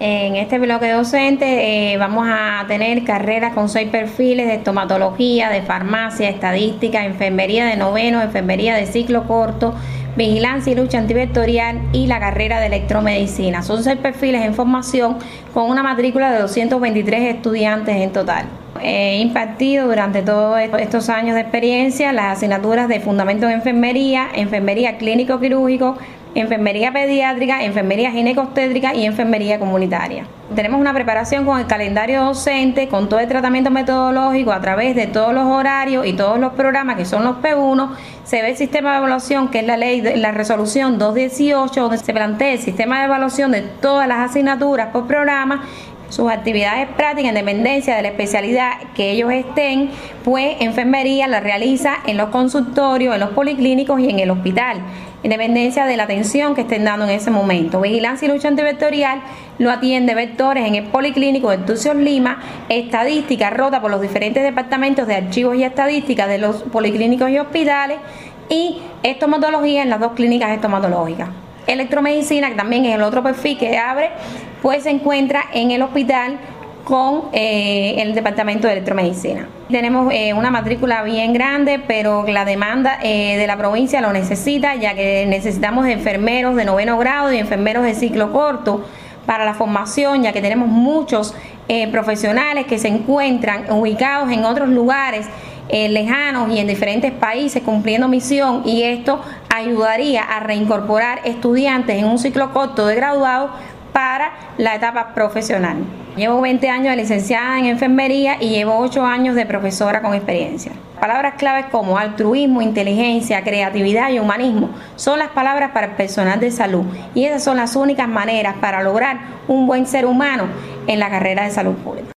En este bloque docente vamos a tener carreras con 6 perfiles de estomatología, de farmacia, estadística, enfermería de noveno, enfermería de ciclo corto, vigilancia y lucha antivectorial y la carrera de electromedicina. Son 6 perfiles en formación con una matrícula de 223 estudiantes en total. He impartido durante todos estos años de experiencia las asignaturas de fundamentos en enfermería, enfermería clínico-quirúrgico, enfermería pediátrica, enfermería ginecobstétrica y enfermería comunitaria. Tenemos una preparación con el calendario docente, con todo el tratamiento metodológico a través de todos los horarios y todos los programas que son los P1. Se ve el sistema de evaluación, que es la resolución 218, donde se plantea el sistema de evaluación de todas las asignaturas por programa. Sus actividades prácticas en dependencia de la especialidad que ellos estén, pues enfermería la realiza en los consultorios, en los policlínicos y en el hospital, en dependencia de la atención que estén dando en ese momento. Vigilancia y lucha antivectorial lo atiende vectores en el policlínico de Tucios Lima, estadística rota por los diferentes departamentos de archivos y estadística de los policlínicos y hospitales, y estomatología en las 2 clínicas estomatológicas. Electromedicina, que también es el otro perfil que abre, pues se encuentra en el hospital con el departamento de electromedicina. Tenemos una matrícula bien grande, pero la demanda de la provincia lo necesita, ya que necesitamos enfermeros de noveno grado y enfermeros de ciclo corto para la formación, ya que tenemos muchos profesionales que se encuentran ubicados en otros lugares lejanos y en diferentes países cumpliendo misión, y esto ayudaría a reincorporar estudiantes en un ciclo corto de graduados para la etapa profesional. Llevo 20 años de licenciada en enfermería y llevo 8 años de profesora con experiencia. Palabras claves como altruismo, inteligencia, creatividad y humanismo son las palabras para el personal de salud, y esas son las únicas maneras para lograr un buen ser humano en la carrera de salud pública.